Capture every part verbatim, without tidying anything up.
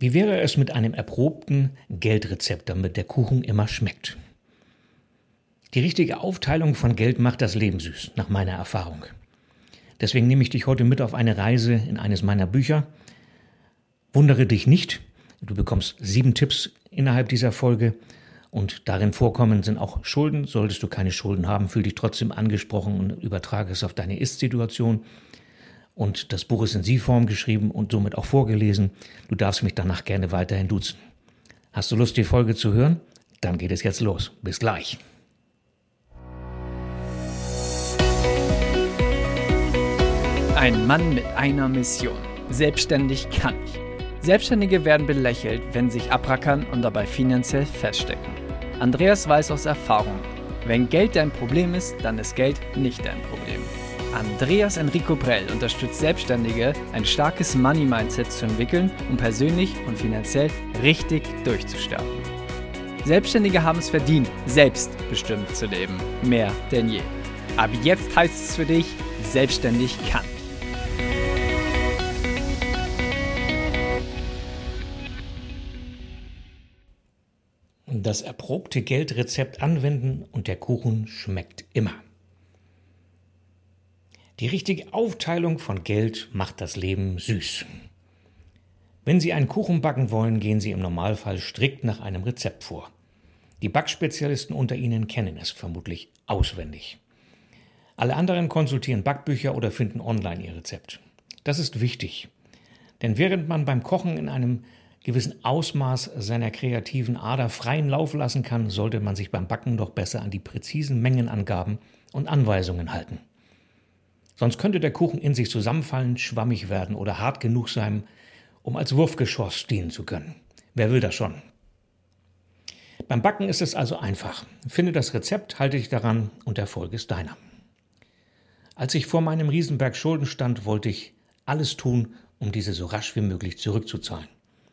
Wie wäre es mit einem erprobten Geldrezept, damit der Kuchen immer schmeckt? Die richtige Aufteilung von Geld macht das Leben süß, nach meiner Erfahrung. Deswegen nehme ich dich heute mit auf eine Reise in eines meiner Bücher. Wundere dich nicht, du bekommst sieben Tipps innerhalb dieser Folge und darin vorkommen sind auch Schulden. Solltest du keine Schulden haben, fühl dich trotzdem angesprochen und übertrage es auf deine Ist-Situation. Und das Buch ist in Sie-Form geschrieben und somit auch vorgelesen. Du darfst mich danach gerne weiterhin duzen. Hast du Lust, die Folge zu hören? Dann geht es jetzt los. Bis gleich. Ein Mann mit einer Mission. Selbstständig kann ich. Selbstständige werden belächelt, wenn sie sich abrackern und dabei finanziell feststecken. Andreas weiß aus Erfahrung, wenn Geld dein Problem ist, dann ist Geld nicht dein Problem. Andreas Enrico Brell unterstützt Selbstständige, ein starkes Money-Mindset zu entwickeln, um persönlich und finanziell richtig durchzustarten. Selbstständige haben es verdient, selbstbestimmt zu leben. Mehr denn je. Ab jetzt heißt es für dich, selbstständig kann. Das erprobte Geldrezept anwenden und der Kuchen schmeckt immer. Die richtige Aufteilung von Geld macht das Leben süß. Wenn Sie einen Kuchen backen wollen, gehen Sie im Normalfall strikt nach einem Rezept vor. Die Backspezialisten unter Ihnen kennen es vermutlich auswendig. Alle anderen konsultieren Backbücher oder finden online ihr Rezept. Das ist wichtig, denn während man beim Kochen in einem gewissen Ausmaß seiner kreativen Ader freien Lauf lassen kann, sollte man sich beim Backen doch besser an die präzisen Mengenangaben und Anweisungen halten. Sonst könnte der Kuchen in sich zusammenfallen, schwammig werden oder hart genug sein, um als Wurfgeschoss dienen zu können. Wer will das schon? Beim Backen ist es also einfach. Finde das Rezept, halte dich daran und der Erfolg ist deiner. Als ich vor meinem Riesenberg Schulden stand, wollte ich alles tun, um diese so rasch wie möglich zurückzuzahlen.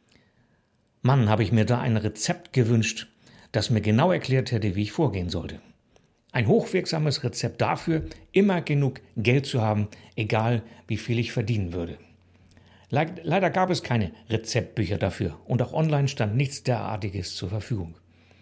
Mann, habe ich mir da ein Rezept gewünscht, das mir genau erklärt hätte, wie ich vorgehen sollte. Ein hochwirksames Rezept dafür, immer genug Geld zu haben, egal wie viel ich verdienen würde. Leider gab es keine Rezeptbücher dafür und auch online stand nichts derartiges zur Verfügung.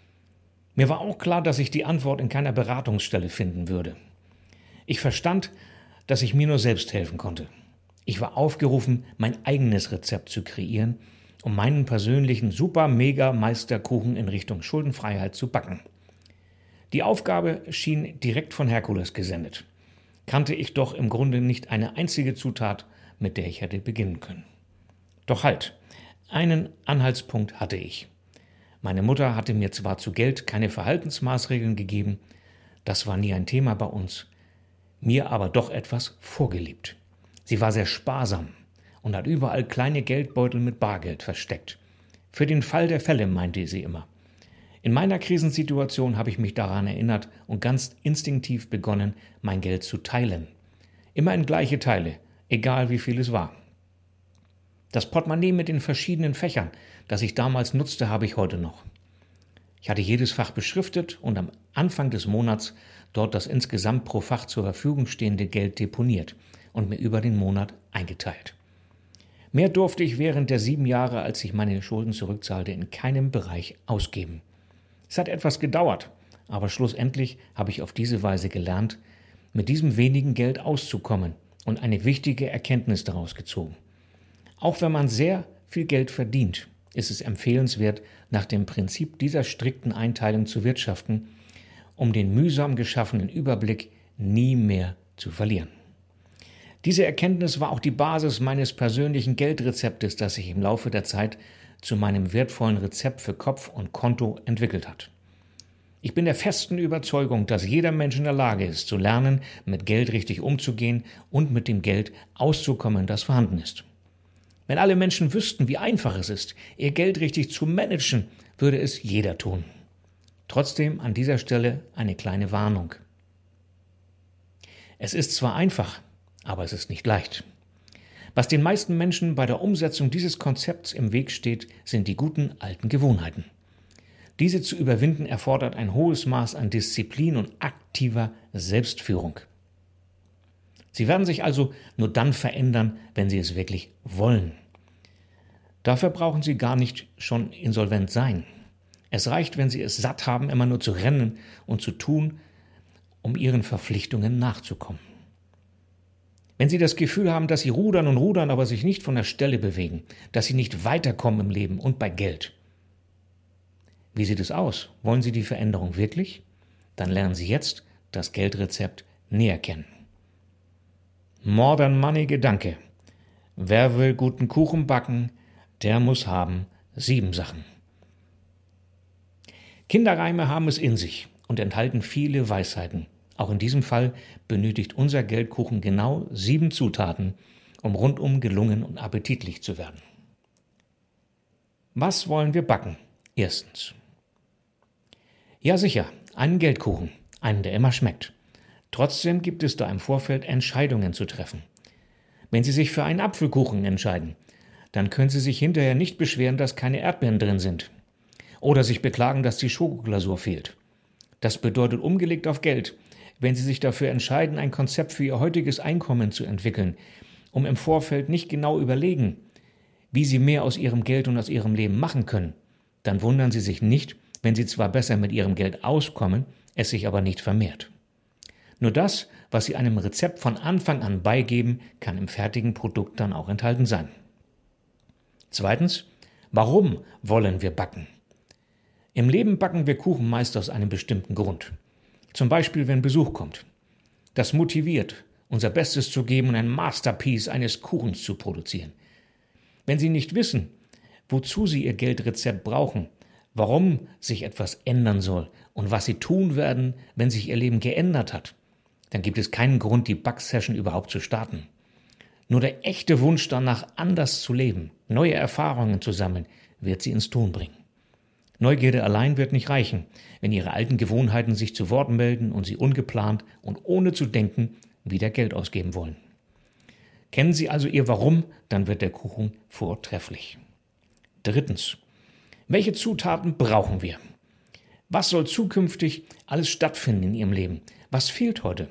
Mir war auch klar, dass ich die Antwort in keiner Beratungsstelle finden würde. Ich verstand, dass ich mir nur selbst helfen konnte. Ich war aufgerufen, mein eigenes Rezept zu kreieren, um meinen persönlichen Super-Mega-Meisterkuchen in Richtung Schuldenfreiheit zu backen. Die Aufgabe schien direkt von Herkules gesendet. Kannte ich doch im Grunde nicht eine einzige Zutat, mit der ich hätte beginnen können. Doch halt, einen Anhaltspunkt hatte ich. Meine Mutter hatte mir zwar zu Geld keine Verhaltensmaßregeln gegeben, das war nie ein Thema bei uns, mir aber doch etwas vorgelebt. Sie war sehr sparsam und hat überall kleine Geldbeutel mit Bargeld versteckt. Für den Fall der Fälle, meinte sie immer. In meiner Krisensituation habe ich mich daran erinnert und ganz instinktiv begonnen, mein Geld zu teilen. Immer in gleiche Teile, egal wie viel es war. Das Portemonnaie mit den verschiedenen Fächern, das ich damals nutzte, habe ich heute noch. Ich hatte jedes Fach beschriftet und am Anfang des Monats dort das insgesamt pro Fach zur Verfügung stehende Geld deponiert und mir über den Monat eingeteilt. Mehr durfte ich während der sieben Jahre, als ich meine Schulden zurückzahlte, in keinem Bereich ausgeben. Es hat etwas gedauert, aber schlussendlich habe ich auf diese Weise gelernt, mit diesem wenigen Geld auszukommen und eine wichtige Erkenntnis daraus gezogen. Auch wenn man sehr viel Geld verdient, ist es empfehlenswert, nach dem Prinzip dieser strikten Einteilung zu wirtschaften, um den mühsam geschaffenen Überblick nie mehr zu verlieren. Diese Erkenntnis war auch die Basis meines persönlichen Geldrezeptes, das sich im Laufe der Zeit zu meinem wertvollen Rezept für Kopf und Konto entwickelt hat. Ich bin der festen Überzeugung, dass jeder Mensch in der Lage ist, zu lernen, mit Geld richtig umzugehen und mit dem Geld auszukommen, das vorhanden ist. Wenn alle Menschen wüssten, wie einfach es ist, ihr Geld richtig zu managen, würde es jeder tun. Trotzdem an dieser Stelle eine kleine Warnung. Es ist zwar einfach, aber es ist nicht leicht. Was den meisten Menschen bei der Umsetzung dieses Konzepts im Weg steht, sind die guten alten Gewohnheiten. Diese zu überwinden erfordert ein hohes Maß an Disziplin und aktiver Selbstführung. Sie werden sich also nur dann verändern, wenn Sie es wirklich wollen. Dafür brauchen Sie gar nicht schon insolvent sein. Es reicht, wenn Sie es satt haben, immer nur zu rennen und zu tun, um Ihren Verpflichtungen nachzukommen. Wenn Sie das Gefühl haben, dass Sie rudern und rudern, aber sich nicht von der Stelle bewegen, dass Sie nicht weiterkommen im Leben und bei Geld. Wie sieht es aus? Wollen Sie die Veränderung wirklich? Dann lernen Sie jetzt das Geldrezept näher kennen. Modern Money Gedanke. Wer will guten Kuchen backen, der muss haben sieben Sachen. Kinderreime haben es in sich und enthalten viele Weisheiten. Auch in diesem Fall benötigt unser Geldkuchen genau sieben Zutaten, um rundum gelungen und appetitlich zu werden. Was wollen wir backen? Erstens. Ja sicher, einen Geldkuchen, einen, der immer schmeckt. Trotzdem gibt es da im Vorfeld Entscheidungen zu treffen. Wenn Sie sich für einen Apfelkuchen entscheiden, dann können Sie sich hinterher nicht beschweren, dass keine Erdbeeren drin sind. Oder sich beklagen, dass die Schokoglasur fehlt. Das bedeutet umgelegt auf Geld, wenn Sie sich dafür entscheiden, ein Konzept für Ihr heutiges Einkommen zu entwickeln, um im Vorfeld nicht genau überlegen, wie Sie mehr aus Ihrem Geld und aus Ihrem Leben machen können, dann wundern Sie sich nicht, wenn Sie zwar besser mit Ihrem Geld auskommen, es sich aber nicht vermehrt. Nur das, was Sie einem Rezept von Anfang an beigeben, kann im fertigen Produkt dann auch enthalten sein. Zweitens, warum wollen wir backen? Im Leben backen wir Kuchen meist aus einem bestimmten Grund. Zum Beispiel, wenn Besuch kommt. Das motiviert, unser Bestes zu geben und ein Masterpiece eines Kuchens zu produzieren. Wenn Sie nicht wissen, wozu Sie Ihr Geldrezept brauchen, warum sich etwas ändern soll und was Sie tun werden, wenn sich Ihr Leben geändert hat, dann gibt es keinen Grund, die Backsession überhaupt zu starten. Nur der echte Wunsch danach, anders zu leben, neue Erfahrungen zu sammeln, wird Sie ins Tun bringen. Neugierde allein wird nicht reichen, wenn Ihre alten Gewohnheiten sich zu Wort melden und Sie ungeplant und ohne zu denken wieder Geld ausgeben wollen. Kennen Sie also Ihr Warum, dann wird der Kuchen vortrefflich. Drittens. Welche Zutaten brauchen wir? Was soll zukünftig alles stattfinden in Ihrem Leben? Was fehlt heute?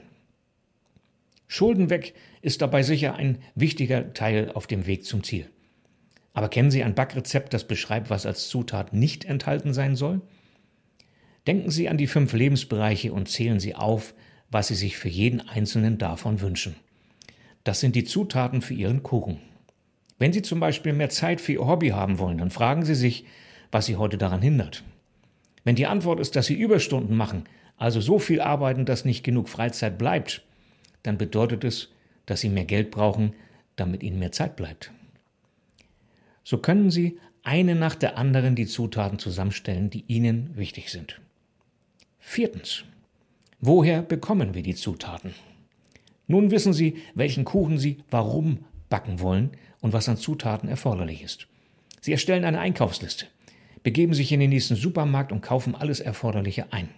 Schulden weg ist dabei sicher ein wichtiger Teil auf dem Weg zum Ziel. Aber kennen Sie ein Backrezept, das beschreibt, was als Zutat nicht enthalten sein soll? Denken Sie an die fünf Lebensbereiche und zählen Sie auf, was Sie sich für jeden einzelnen davon wünschen. Das sind die Zutaten für Ihren Kuchen. Wenn Sie zum Beispiel mehr Zeit für Ihr Hobby haben wollen, dann fragen Sie sich, was Sie heute daran hindert. Wenn die Antwort ist, dass Sie Überstunden machen, also so viel arbeiten, dass nicht genug Freizeit bleibt, dann bedeutet es, dass Sie mehr Geld brauchen, damit Ihnen mehr Zeit bleibt. So können Sie eine nach der anderen die Zutaten zusammenstellen, die Ihnen wichtig sind. Viertens. Woher bekommen wir die Zutaten? Nun wissen Sie, welchen Kuchen Sie warum backen wollen und was an Zutaten erforderlich ist. Sie erstellen eine Einkaufsliste, begeben sich in den nächsten Supermarkt und kaufen alles Erforderliche ein.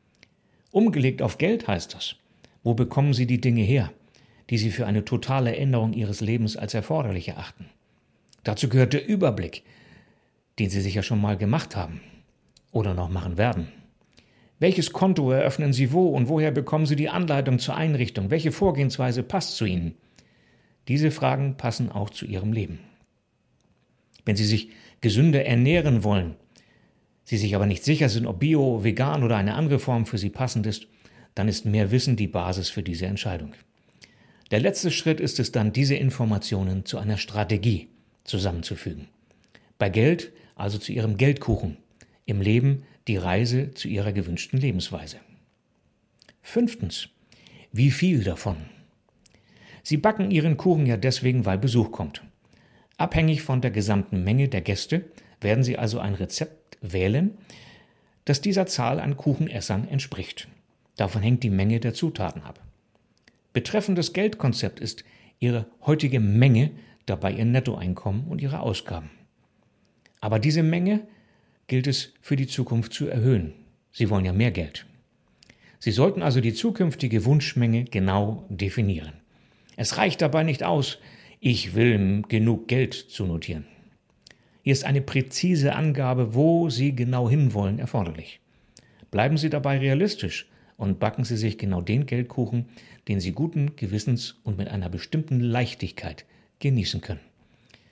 Umgelegt auf Geld heißt das. Wo bekommen Sie die Dinge her, die Sie für eine totale Änderung Ihres Lebens als erforderlich erachten? Dazu gehört der Überblick, den Sie sicher schon mal gemacht haben oder noch machen werden. Welches Konto eröffnen Sie wo und woher bekommen Sie die Anleitung zur Einrichtung? Welche Vorgehensweise passt zu Ihnen? Diese Fragen passen auch zu Ihrem Leben. Wenn Sie sich gesünder ernähren wollen, Sie sich aber nicht sicher sind, ob Bio, vegan oder eine andere Form für Sie passend ist, dann ist mehr Wissen die Basis für diese Entscheidung. Der letzte Schritt ist es dann, diese Informationen zu einer Strategie zusammenzufügen. Bei Geld, also zu Ihrem Geldkuchen. Im Leben die Reise zu Ihrer gewünschten Lebensweise. Fünftens. Wie viel davon? Sie backen Ihren Kuchen ja deswegen, weil Besuch kommt. Abhängig von der gesamten Menge der Gäste werden Sie also ein Rezept wählen, das dieser Zahl an Kuchenessern entspricht. Davon hängt die Menge der Zutaten ab. Betreffend das Geldkonzept ist Ihre heutige Menge dabei Ihr Nettoeinkommen und Ihre Ausgaben. Aber diese Menge gilt es für die Zukunft zu erhöhen. Sie wollen ja mehr Geld. Sie sollten also die zukünftige Wunschmenge genau definieren. Es reicht dabei nicht aus, ich will genug Geld zu notieren. Hier ist eine präzise Angabe, wo Sie genau hinwollen, erforderlich. Bleiben Sie dabei realistisch und backen Sie sich genau den Geldkuchen, den Sie guten Gewissens und mit einer bestimmten Leichtigkeit genießen können.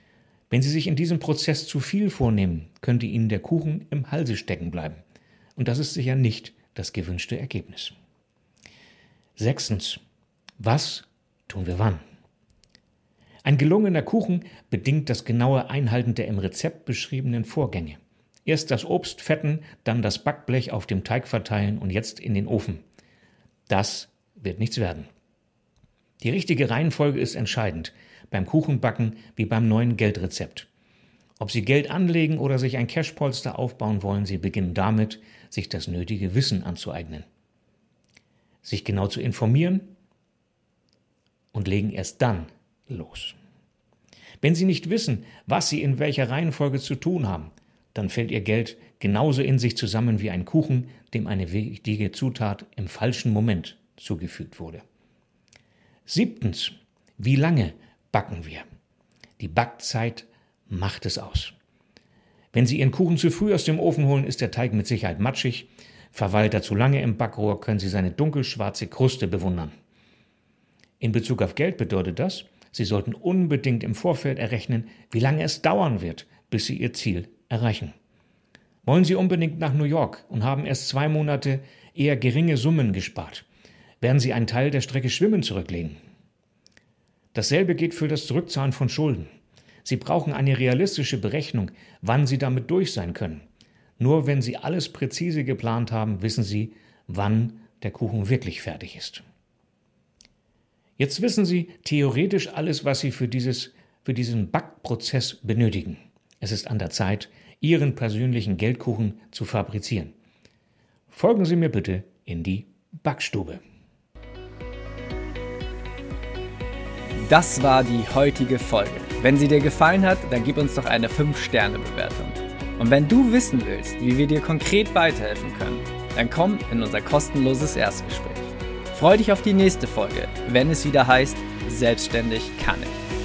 Wenn Sie sich in diesem Prozess zu viel vornehmen, könnte Ihnen der Kuchen im Halse stecken bleiben. Und das ist sicher nicht das gewünschte Ergebnis. Sechstens. Was tun wir wann? Ein gelungener Kuchen bedingt das genaue Einhalten der im Rezept beschriebenen Vorgänge. Erst das Obst fetten, dann das Backblech auf dem Teig verteilen und jetzt in den Ofen. Das wird nichts werden. Die richtige Reihenfolge ist entscheidend, beim Kuchenbacken wie beim neuen Geldrezept. Ob Sie Geld anlegen oder sich ein Cashpolster aufbauen wollen, Sie beginnen damit, sich das nötige Wissen anzueignen. Sich genau zu informieren und legen erst dann los. Wenn Sie nicht wissen, was Sie in welcher Reihenfolge zu tun haben, dann fällt Ihr Geld genauso in sich zusammen wie ein Kuchen, dem eine wichtige Zutat im falschen Moment zugefügt wurde. Siebtens. Wie lange backen wir? Die Backzeit macht es aus. Wenn Sie Ihren Kuchen zu früh aus dem Ofen holen, ist der Teig mit Sicherheit matschig. Verweilt er zu lange im Backrohr, können Sie seine dunkelschwarze Kruste bewundern. In Bezug auf Geld bedeutet das, Sie sollten unbedingt im Vorfeld errechnen, wie lange es dauern wird, bis Sie Ihr Ziel erreichen. Wollen Sie unbedingt nach New York und haben erst zwei Monate eher geringe Summen gespart, werden Sie einen Teil der Strecke schwimmen zurücklegen. Dasselbe gilt für das Zurückzahlen von Schulden. Sie brauchen eine realistische Berechnung, wann Sie damit durch sein können. Nur wenn Sie alles präzise geplant haben, wissen Sie, wann der Kuchen wirklich fertig ist. Jetzt wissen Sie theoretisch alles, was Sie für, dieses, für diesen Backprozess benötigen. Es ist an der Zeit, Ihren persönlichen Geldkuchen zu fabrizieren. Folgen Sie mir bitte in die Backstube. Das war die heutige Folge. Wenn sie dir gefallen hat, dann gib uns doch eine fünf Sterne Bewertung. Und wenn du wissen willst, wie wir dir konkret weiterhelfen können, dann komm in unser kostenloses Erstgespräch. Freu dich auf die nächste Folge, wenn es wieder heißt, selbstständig kann ich.